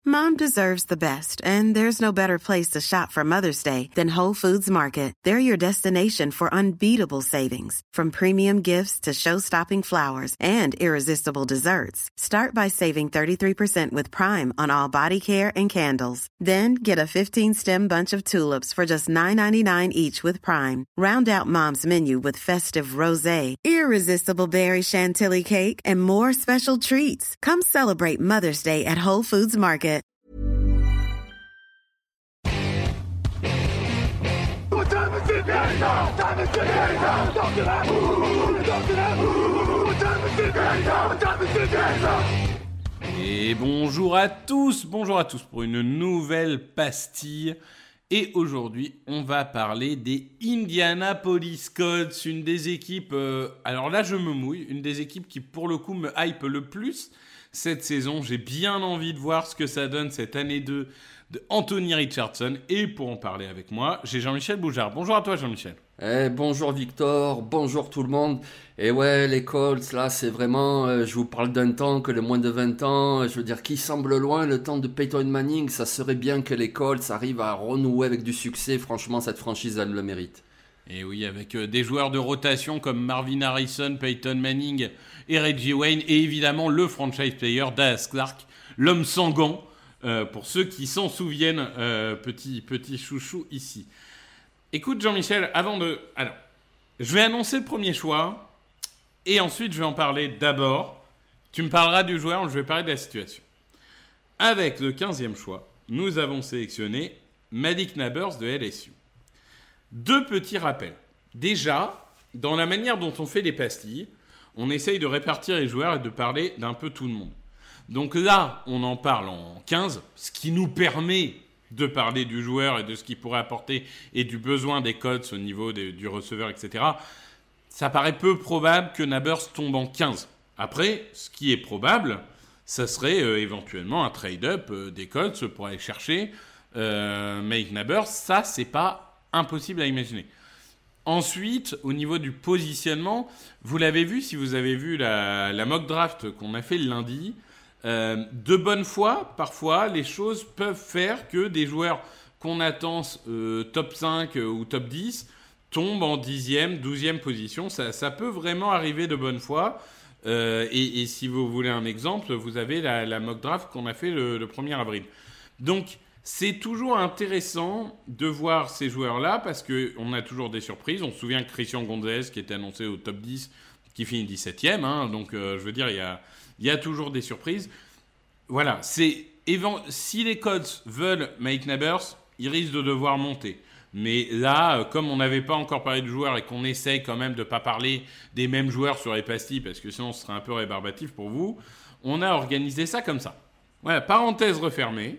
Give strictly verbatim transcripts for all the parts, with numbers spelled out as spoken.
Mom deserves the best, and there's no better place to shop for Mother's Day than Whole Foods Market. They're your destination for unbeatable savings, from premium gifts to show-stopping flowers and irresistible desserts. Start by saving thirty-three percent with Prime on all body care and candles. Then get a fifteen-stem bunch of tulips for just nine ninety-nine each with Prime. Round out Mom's menu with festive rosé, irresistible berry chantilly cake, and more special treats. Come celebrate Mother's Day at Whole Foods Market. Et bonjour à tous, bonjour à tous pour une nouvelle pastille. Et aujourd'hui, on va parler des Indianapolis Colts, une des équipes, euh, alors là je me mouille, une des équipes qui pour le coup me hype le plus cette saison. J'ai bien envie de voir ce que ça donne cette année deux de Anthony Richardson. Et pour en parler avec moi, j'ai Jean-Michel Boujard. Bonjour à toi Jean-Michel. Eh, bonjour Victor, bonjour tout le monde. Et ouais, les Colts, là, c'est vraiment, euh, je vous parle d'un temps que le moins de vingt ans, je veux dire, qui semble loin, le temps de Peyton Manning, ça serait bien que les Colts arrivent à renouer avec du succès. Franchement, cette franchise, elle le mérite. Et oui, avec euh, des joueurs de rotation comme Marvin Harrison, Peyton Manning et Reggie Wayne, et évidemment le franchise player Dallas Clark, l'homme sans gants, euh, pour ceux qui s'en souviennent, euh, petit, petit chouchou ici. Écoute Jean-Michel, avant de... Alors, je vais annoncer le premier choix, et ensuite je vais en parler d'abord. Tu me parleras du joueur, je vais parler de la situation. Avec le quinzième choix, nous avons sélectionné Malik Nabers de L S U. Deux petits rappels. Déjà, dans la manière dont on fait les pastilles, on essaye de répartir les joueurs et de parler d'un peu tout le monde. Donc là, on en parle en quinze, ce qui nous permet de parler du joueur et de ce qu'il pourrait apporter et du besoin des Colts au niveau des, du receveur, et cetera. Ça paraît peu probable que Nabers tombe en quinze. Après, ce qui est probable, ça serait euh, éventuellement un trade-up euh, des Colts pour aller chercher euh, Malik Nabers. Ça, c'est pas impossible à imaginer. Ensuite, au niveau du positionnement, vous l'avez vu, si vous avez vu la, la mock draft qu'on a fait le lundi, euh, de bonne foi, parfois, les choses peuvent faire que des joueurs qu'on attend euh, top cinq euh, ou top dix tombent en dixième, douzième position. Ça, ça peut vraiment arriver de bonne foi. Euh, et, et si vous voulez un exemple, vous avez la, la mock draft qu'on a fait le, le premier avril. Donc, c'est toujours intéressant de voir ces joueurs-là parce qu'on a toujours des surprises. On se souvient que Christian Gonzalez, qui était annoncé au top dix, qui finit dix-septième. Hein, donc, euh, je veux dire, il y a, il y a toujours des surprises. Voilà. C'est, si les Colts veulent Malik Nabers, ils risquent de devoir monter. Mais là, comme on n'avait pas encore parlé de joueurs et qu'on essaye quand même de ne pas parler des mêmes joueurs sur les pastilles, parce que sinon ce serait un peu rébarbatif pour vous, on a organisé ça comme ça. Voilà, parenthèse refermée.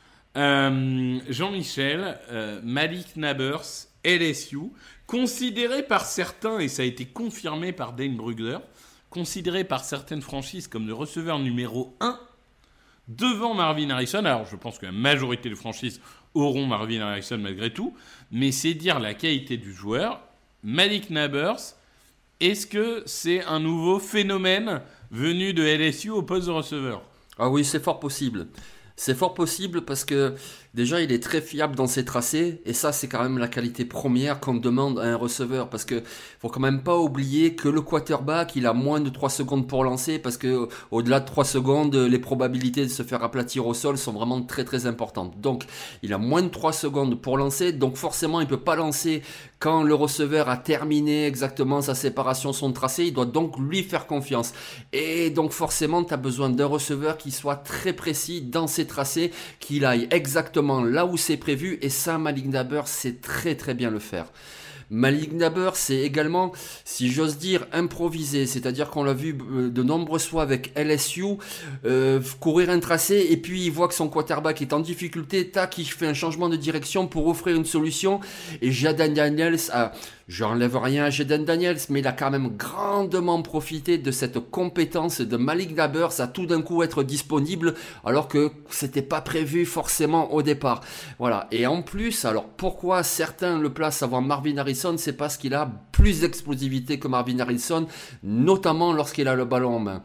Euh, Jean-Michel, euh, Malik Nabers, L S U, considéré par certains, et ça a été confirmé par Dane Brugler, considéré par certaines franchises comme le receveur numéro un, devant Marvin Harrison. Alors, je pense que la majorité des franchises auront Marvin Harrison malgré tout, mais c'est dire la qualité du joueur. Malik Nabers, est-ce que c'est un nouveau phénomène venu de L S U au poste de receveur ? Ah oui, c'est fort possible. C'est fort possible parce que déjà il est très fiable dans ses tracés et ça c'est quand même la qualité première qu'on demande à un receveur parce que faut quand même pas oublier que le quarterback il a moins de trois secondes pour lancer parce que au-delà de trois secondes les probabilités de se faire aplatir au sol sont vraiment très très importantes. Donc il a moins de trois secondes pour lancer, donc forcément il peut pas lancer quand le receveur a terminé exactement sa séparation, son tracé, il doit donc lui faire confiance. Et donc forcément tu as besoin d'un receveur qui soit très précis dans ses tracés, qu'il aille exactement là où c'est prévu, et ça Malik Nabers sait très très bien le faire. Malik Nabers, c'est également, si j'ose dire, improvisé, c'est-à-dire qu'on l'a vu de nombreuses fois avec L S U euh, courir un tracé et puis il voit que son quarterback est en difficulté, tac, il fait un changement de direction pour offrir une solution et Jaden Daniels a... Je n'enlève rien à Jaden Daniels, mais il a quand même grandement profité de cette compétence de Malik Nabers à tout d'un coup être disponible alors que c'était pas prévu forcément au départ. Voilà. Et en plus, alors pourquoi certains le placent avant Marvin Harrison, c'est parce qu'il a plus d'explosivité que Marvin Harrison, notamment lorsqu'il a le ballon en main.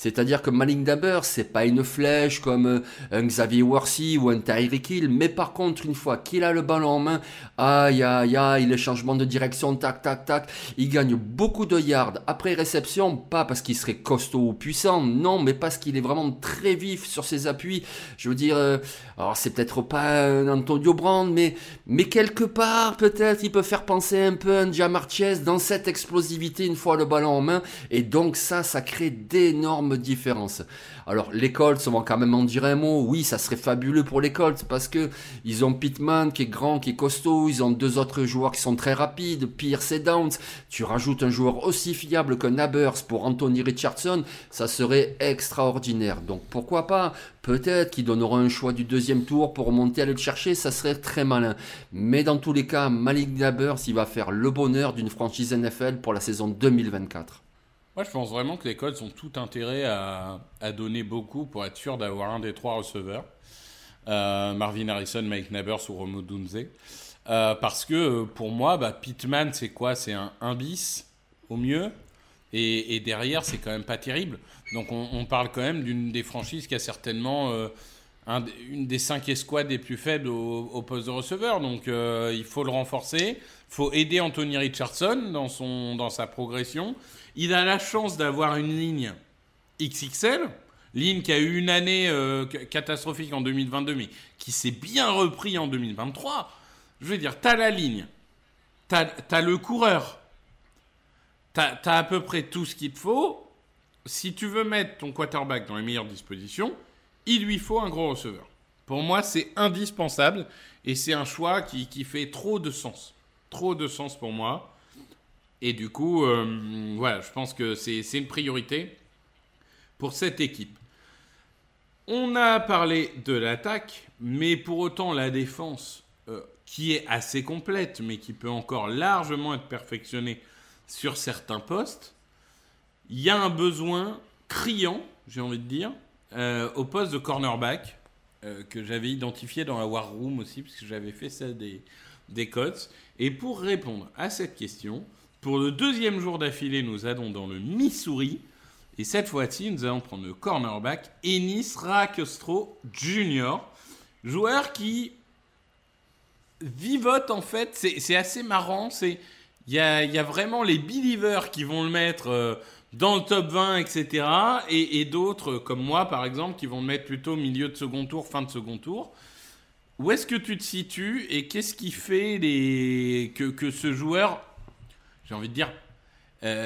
C'est-à-dire que Malik Nabers, c'est pas une flèche comme un Xavier Worthy ou un Tyreek Hill, mais par contre, une fois qu'il a le ballon en main, aïe, aïe, aïe, les changements de direction, tac, tac, tac, il gagne beaucoup de yards après réception, pas parce qu'il serait costaud ou puissant, non, mais parce qu'il est vraiment très vif sur ses appuis. Je veux dire, euh, alors c'est peut-être pas un Antonio Brown, mais, mais quelque part, peut-être, il peut faire penser un peu à un Ja'Marr Chase dans cette explosivité une fois le ballon en main, et donc ça, ça crée d'énormes différences. Alors les Colts, on va quand même en dire un mot. Oui, ça serait fabuleux pour les Colts parce que ils ont Pittman qui est grand, qui est costaud. Ils ont deux autres joueurs qui sont très rapides, Pierce et Downs. Tu rajoutes un joueur aussi fiable que Nabers pour Anthony Richardson, ça serait extraordinaire. Donc pourquoi pas? Peut-être qu'ils donneront un choix du deuxième tour pour remonter aller le chercher, ça serait très malin. Mais dans tous les cas, Malik Nabers, il va faire le bonheur d'une franchise N F L pour la saison deux mille vingt-quatre. Moi, je pense vraiment que les Colts ont tout intérêt à, à donner beaucoup pour être sûr d'avoir un des trois receveurs. Euh, Marvin Harrison, Mike Nabers ou Rome Odunze. Euh, parce que pour moi, bah, Pittman, c'est quoi? C'est un un bis au mieux. Et, et derrière, c'est quand même pas terrible. Donc on, on parle quand même d'une des franchises qui a certainement euh, un, une des cinq escouades les plus faibles au, au poste de receveur. Donc euh, il faut le renforcer. Il faut aider Anthony Richardson dans, son, dans sa progression. Il a la chance d'avoir une ligne X X L, ligne qui a eu une année euh, catastrophique en deux mille vingt-deux, mais qui s'est bien repris en deux mille vingt-trois. Je veux dire, t'as la ligne, t'as, t'as le coureur, t'as, t'as à peu près tout ce qu'il te faut. Si tu veux mettre ton quarterback dans les meilleures dispositions, il lui faut un gros receveur. Pour moi, c'est indispensable et c'est un choix qui, qui fait trop de sens. Trop de sens pour moi. Et du coup, euh, voilà, je pense que c'est, c'est une priorité pour cette équipe. On a parlé de l'attaque, mais pour autant, la défense, euh, qui est assez complète, mais qui peut encore largement être perfectionnée sur certains postes, il y a un besoin criant, j'ai envie de dire, euh, au poste de cornerback, euh, que j'avais identifié dans la War Room aussi, puisque j'avais fait ça des, des Colts. Et pour répondre à cette question, pour le deuxième jour d'affilée, nous allons dans le Missouri. Et cette fois-ci, nous allons prendre le cornerback Ennis Rakestraw junior Joueur qui vivote en fait. C'est, c'est assez marrant. Il y a, y a vraiment les believers qui vont le mettre euh, dans le top vingt, et cetera. Et, et d'autres, comme moi par exemple, qui vont le mettre plutôt milieu de second tour, fin de second tour. Où est-ce que tu te situes et qu'est-ce qui fait les... que, que ce joueur... J'ai envie de dire, euh,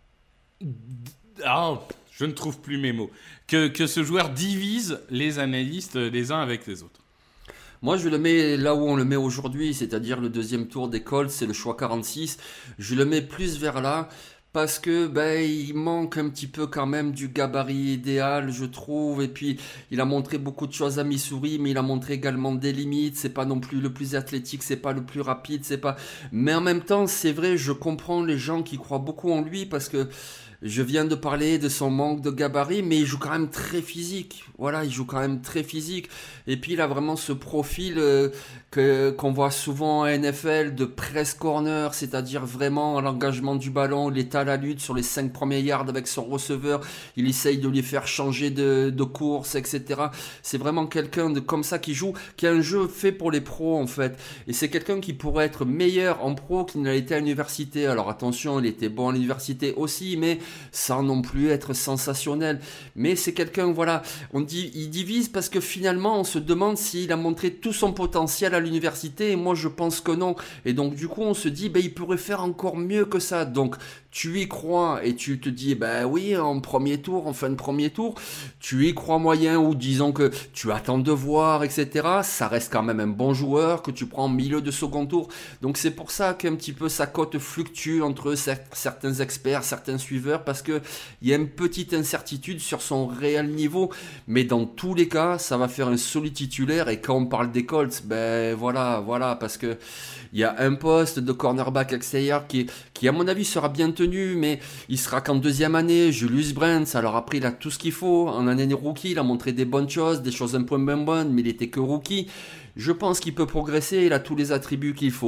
oh, je ne trouve plus mes mots, que, que ce joueur divise les analystes les uns avec les autres. Moi, je le mets là où on le met aujourd'hui, c'est-à-dire le deuxième tour des Colts, c'est le choix quarante-six. Je le mets plus vers là parce que ben il manque un petit peu quand même du gabarit idéal, je trouve. Et puis, il a montré beaucoup de choses à Missouri, mais il a montré également des limites. C'est pas non plus le plus athlétique, c'est pas le plus rapide, c'est pas. Mais en même temps, c'est vrai, je comprends les gens qui croient beaucoup en lui parce que je viens de parler de son manque de gabarit, mais il joue quand même très physique. Voilà, il joue quand même très physique. Et puis, il a vraiment ce profil euh, que, qu'on voit souvent en N F L de press corner, c'est-à-dire vraiment l'engagement du ballon, l'état à la lutte sur les cinq premiers yards avec son receveur. Il essaye de lui faire changer de, de course, et cetera. C'est vraiment quelqu'un de comme ça qui joue, qui a un jeu fait pour les pros, en fait. Et c'est quelqu'un qui pourrait être meilleur en pro qu'il n'a été à l'université. Alors, attention, il était bon à l'université aussi, mais sans non plus être sensationnel. Mais c'est quelqu'un, voilà, on dit, il divise parce que finalement, on se demande s'il a montré tout son potentiel à l'université, et moi, je pense que non. Et donc, du coup, on se dit, ben, il pourrait faire encore mieux que ça. Donc, tu y crois, et tu te dis, ben oui, en premier tour, en fin de premier tour, tu y crois moyen, ou disons que tu attends de voir, et cetera. Ça reste quand même un bon joueur que tu prends en milieu de second tour. Donc, c'est pour ça qu'un petit peu sa cote fluctue entre certains experts, certains suiveurs, parce que il y a une petite incertitude sur son réel niveau, mais dans tous les cas, ça va faire un solide titulaire. Et quand on parle des Colts, ben voilà, voilà, parce que il y a un poste de cornerback extérieur qui, qui à mon avis sera bien tenu, mais il sera qu'en deuxième année. Julius Brents, alors après il a tout ce qu'il faut. En année rookie, il a montré des bonnes choses, des choses un peu moins bonnes, mais il était que rookie. Je pense qu'il peut progresser, il a tous les attributs qu'il faut.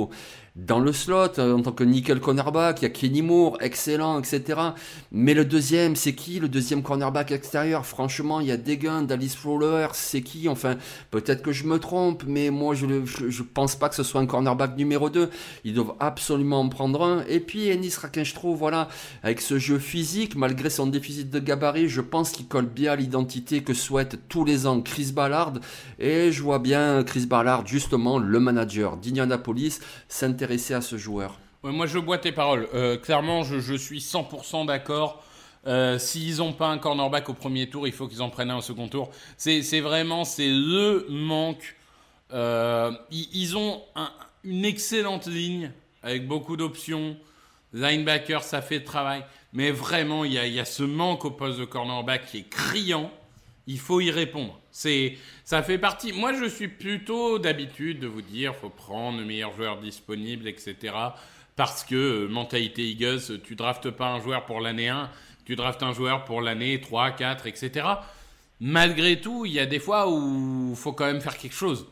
dans le slot, euh, en tant que nickel cornerback, il y a Kenny Moore, excellent, et cetera. Mais le deuxième, c'est qui le deuxième cornerback extérieur? Franchement, il y a Degun, Dallas Fowler, c'est qui? Enfin, peut-être que je me trompe, mais moi, je ne je, je pense pas que ce soit un cornerback numéro deux. Ils doivent absolument en prendre un. Et puis, Ennis Rakenstro, voilà, avec ce jeu physique, malgré son déficit de gabarit, je pense qu'il colle bien à l'identité que souhaite tous les ans Chris Ballard. Et je vois bien Chris Ballard, justement, le manager d'Indianapolis, s'intéresser à ce joueur. Ouais, moi, je bois tes paroles. Euh, clairement, je, je suis cent pour cent d'accord. Euh, s'ils n'ont pas un cornerback au premier tour, il faut qu'ils en prennent un au second tour. C'est, c'est vraiment c'est le manque. Euh, ils, ils ont un, une excellente ligne avec beaucoup d'options. Linebacker, ça fait le travail. Mais vraiment, il y a, il y a ce manque au poste de cornerback qui est criant. Il faut y répondre. C'est, ça fait partie. Moi, je suis plutôt d'habitude de vous dire, faut prendre le meilleur joueur disponible, et cetera. Parce que euh, mentalité Eagles, tu draftes pas un joueur pour l'année un, tu draftes un joueur pour l'année trois, quatre, et cetera. Malgré tout, il y a des fois où il faut quand même faire quelque chose.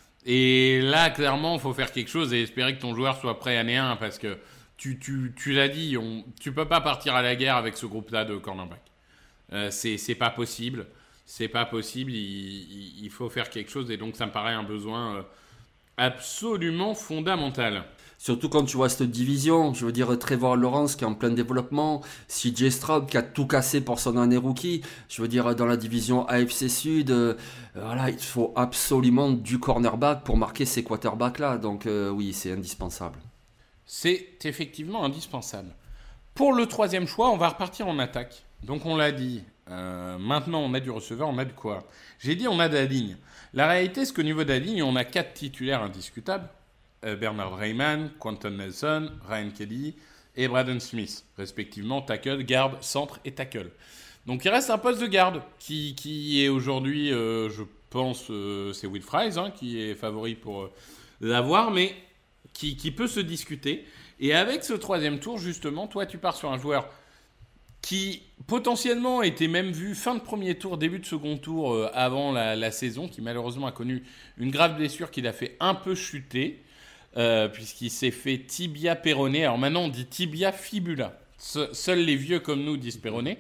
Et là, clairement, il faut faire quelque chose et espérer que ton joueur soit prêt année un, parce que tu, tu, tu l'as dit, on, tu peux pas partir à la guerre avec ce groupe-là de cornerback. Euh, c'est, c'est pas possible. C'est pas possible, il, il, il faut faire quelque chose et donc ça me paraît un besoin euh, absolument fondamental. Surtout quand tu vois cette division, je veux dire Trevor Lawrence qui est en plein développement, C J Stroud qui a tout cassé pour son année rookie, je veux dire dans la division A F C Sud, euh, voilà, il faut absolument du cornerback pour marquer ces quarterbacks là, donc euh, oui c'est indispensable. C'est effectivement indispensable. Pour le troisième choix, on va repartir en attaque. Donc on l'a dit, euh, maintenant on a du receveur, on a de quoi? J'ai dit on a de la ligne. La réalité c'est qu'au niveau de la ligne, on a quatre titulaires indiscutables. Euh, Bernard Rayman, Quentin Nelson, Ryan Kelly et Braden Smith, respectivement tackle, garde, centre et tackle. Donc il reste un poste de garde qui, qui est aujourd'hui, euh, je pense, euh, c'est Will Fries hein, qui est favori pour euh, l'avoir, mais qui, qui peut se discuter. Et avec ce troisième tour, justement, toi tu pars sur un joueur qui potentiellement était même vu fin de premier tour, début de second tour euh, avant la, la saison, qui malheureusement a connu une grave blessure qui l'a fait un peu chuter, euh, puisqu'il s'est fait tibia péroné. Alors maintenant on dit tibia fibula. Se, seuls les vieux comme nous disent péroné.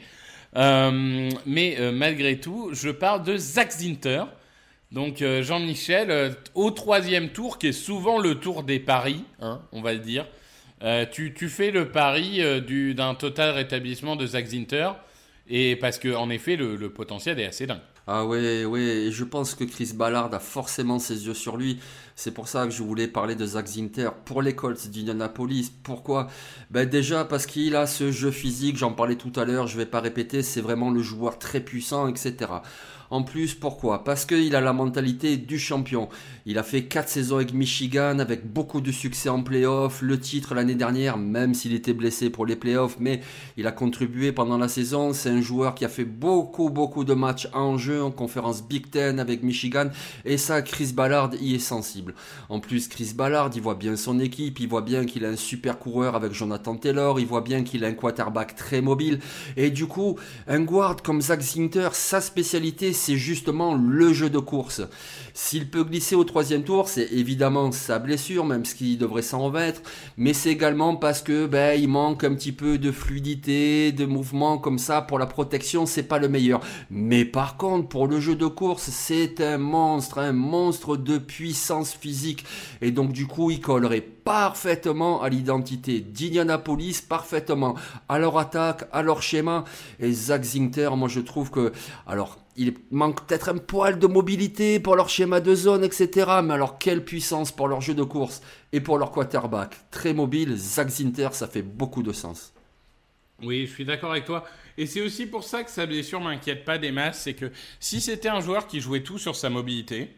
Euh, mais euh, malgré tout, je parle de Zach Zinter. Donc euh, Jean-Michel, euh, au troisième tour, qui est souvent le tour des paris, hein, on va le dire. Euh, tu, tu fais le pari euh, du, d'un total rétablissement de Zach Zinter, et parce que en effet le, le potentiel est assez dingue. Ah ouais, ouais, et je pense que Chris Ballard a forcément ses yeux sur lui. C'est pour ça que je voulais parler de Zach Zinter pour les Colts d'Indianapolis. Pourquoi? Ben déjà parce qu'il a ce jeu physique, j'en parlais tout à l'heure, je vais pas répéter, c'est vraiment le joueur très puissant, et cetera. En plus, pourquoi? Parce qu'il a la mentalité du champion. Il a fait quatre saisons avec Michigan, avec beaucoup de succès en playoff. Le titre l'année dernière, même s'il était blessé pour les playoffs, mais il a contribué pendant la saison. C'est un joueur qui a fait beaucoup, beaucoup de matchs en jeu, en conférence Big Ten avec Michigan. Et ça, Chris Ballard y est sensible. En plus, Chris Ballard, il voit bien son équipe. Il voit bien qu'il a un super coureur avec Jonathan Taylor. Il voit bien qu'il a un quarterback très mobile. Et du coup, un guard comme Zach Zinter, sa spécialité, c'est justement le jeu de course. S'il peut glisser au troisième tour, c'est évidemment sa blessure, même ce qui devrait s'en remettre, mais c'est également parce que ben, il manque un petit peu de fluidité, de mouvement comme ça. Pour la protection, c'est pas le meilleur. Mais par contre, pour le jeu de course, c'est un monstre, un monstre de puissance physique. Et donc du coup, il collerait parfaitement à l'identité d'Indianapolis, parfaitement à leur attaque, à leur schéma. Et Zach Zinter, moi je trouve que... alors il manque peut-être un poil de mobilité pour leur schéma de zone, et cetera. Mais alors, quelle puissance pour leur jeu de course et pour leur quarterback. Très mobile, Zach Zinter, ça fait beaucoup de sens. Oui, je suis d'accord avec toi. Et c'est aussi pour ça que sa blessure m'inquiète pas des masses. C'est que si c'était un joueur qui jouait tout sur sa mobilité,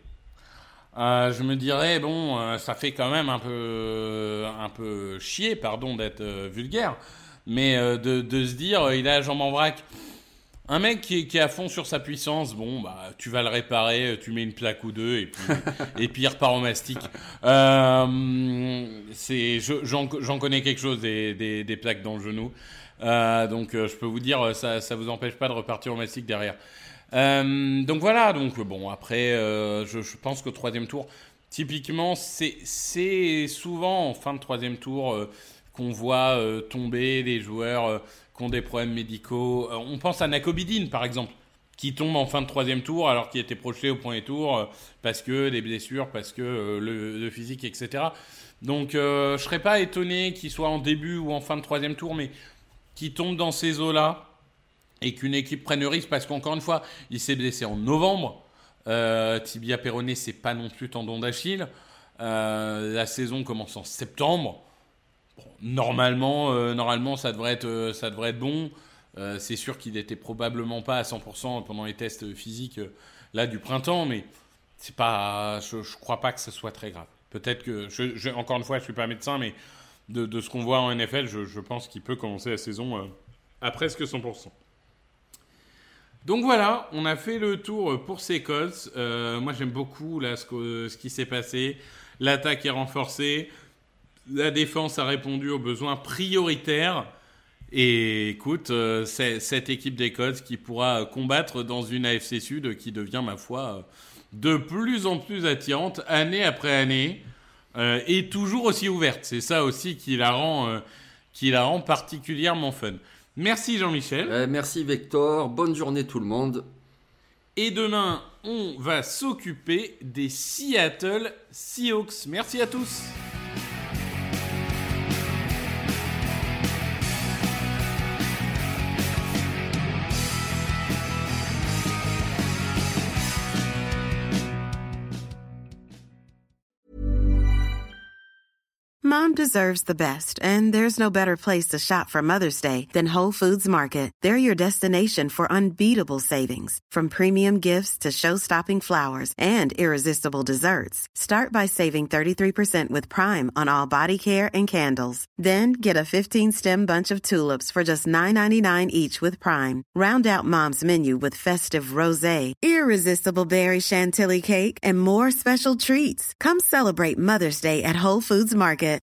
euh, je me dirais, bon, euh, ça fait quand même un peu, euh, un peu chier, pardon d'être euh, vulgaire, mais euh, de, de se dire, euh, il a la jambe en vrac. Un mec qui est, qui est à fond sur sa puissance, bon, bah, tu vas le réparer, tu mets une plaque ou deux, et puis, et puis il repart au mastic. Euh, c'est, je, j'en, j'en connais quelque chose des, des, des plaques dans le genou. Euh, donc, euh, je peux vous dire, ça, ça vous empêche pas de repartir au mastic derrière. Euh, donc voilà, donc bon, après, euh, je, je pense qu'au troisième tour, typiquement, c'est, c'est souvent en fin de troisième tour euh, qu'on voit euh, tomber des joueurs euh, qui ont des problèmes médicaux. Euh, on pense à Nakobidin, par exemple, qui tombe en fin de troisième tour alors qu'il était projeté au premier tour euh, parce que des blessures, parce que euh, le, le physique, et cetera. Donc euh, je ne serais pas étonné qu'il soit en début ou en fin de troisième tour, mais qu'il tombe dans ces eaux-là et qu'une équipe prenne le risque, parce qu'encore une fois, il s'est blessé en novembre. Euh, tibia péroné, c'est pas non plus tendon d'Achille. Euh, la saison commence en septembre. Bon, normalement, euh, normalement, ça devrait être, euh, ça devrait être bon. Euh, c'est sûr qu'il n'était probablement pas à cent pour cent pendant les tests physiques euh, là du printemps, mais c'est pas, je ne crois pas que ce soit très grave. Peut-être que, je, je, encore une fois, je ne suis pas médecin, mais de, de ce qu'on voit en N F L, je, je pense qu'il peut commencer la saison euh, à presque cent pour cent. Donc voilà, on a fait le tour pour ces Colts. Euh, moi, j'aime beaucoup là, ce, que, ce qui s'est passé. L'attaque est renforcée. La défense a répondu aux besoins prioritaires. Et écoute, euh, c'est cette équipe des Colts qui pourra combattre dans une A F C Sud qui devient, ma foi, de plus en plus attirante année après année euh, et toujours aussi ouverte. C'est ça aussi qui la rend, euh, qui la rend particulièrement fun. Merci Jean-Michel. Euh, merci Victor. Bonne journée tout le monde. Et demain, on va s'occuper des Seattle Seahawks. Merci à tous. Mom deserves the best, and there's no better place to shop for Mother's Day than Whole Foods Market. They're your destination for unbeatable savings, from premium gifts to show-stopping flowers and irresistible desserts. Start by saving thirty-three percent with Prime on all body care and candles. Then get a fifteen-stem bunch of tulips for just nine ninety-nine each with Prime. Round out Mom's menu with festive rosé, irresistible berry chantilly cake, and more special treats. Come celebrate Mother's Day at Whole Foods Market.